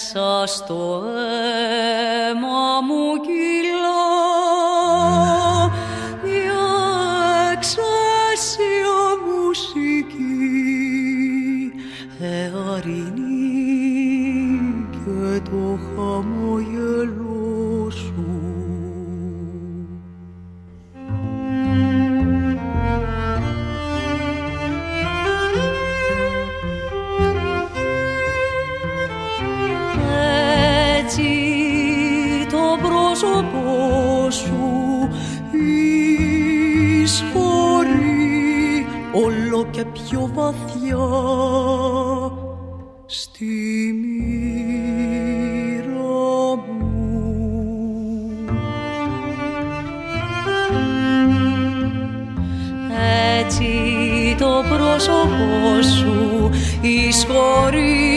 μέσα στο αίμα μου κυλά μια εξαίσια μουσική εαρινή και το χαμογελό σου. Πρόσωπό σου εισχωρεί όλο και πιο βαθιά στη μοίρα μου. Έτσι το πρόσωπό σου εισχωρεί